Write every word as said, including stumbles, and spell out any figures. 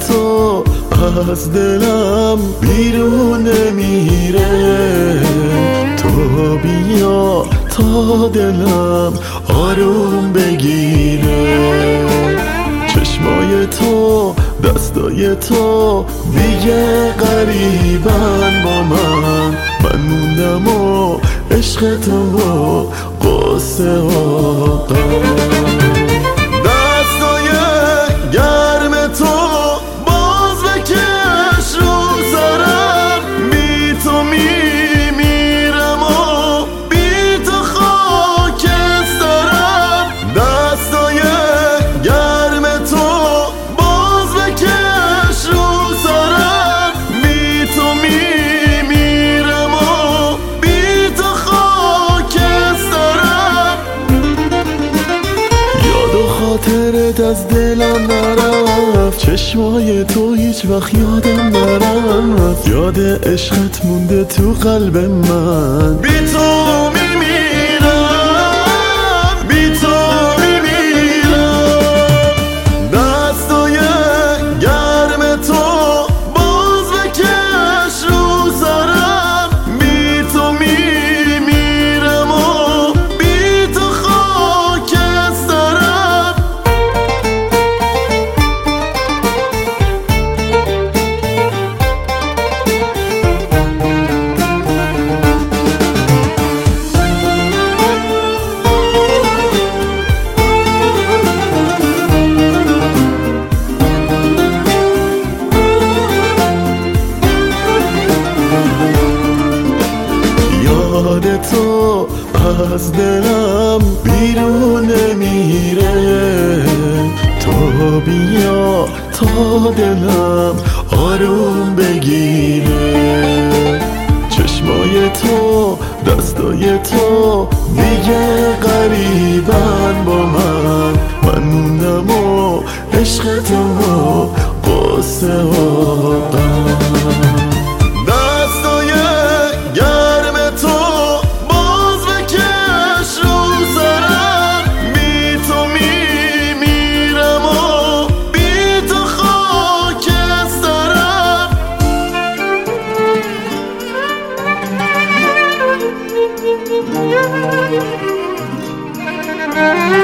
تو از دلم بیرون نمیره، تو بیا تا دلم آروم بگیره. چشمای تو دستای تو دیگه قریبن با من، من موندم و عشق تو و قصه ها دستای گرم تو باز بکش رو سرم، بی تو میمیرم و بی تو خاکسترم. دستای گرم تو باز بکش رو سرم، بی تو میمیرم و بی تو خاکسترم. یاد و خاطرت از دلم نرفت، چشمای تو هیچ وقت یادم نرفت، یاد عشقت مونده تو قلب من. بی تو میمیرم، بی تو میمیرم. دستای گرم تو باز بکش رو سرم، بی تو میمیرم و بی تو خاکسترم. یاد تو از دلم بیرون نمیره، تو بیا تا دلم آروم بگیره. چشمای تو دستای تو دیگه قریبن با من، من موندم و عشق تو و قصه ها دستای گرم تو باز بکش رو سرم، بی تو میمیرم و بی تو خاکسترم.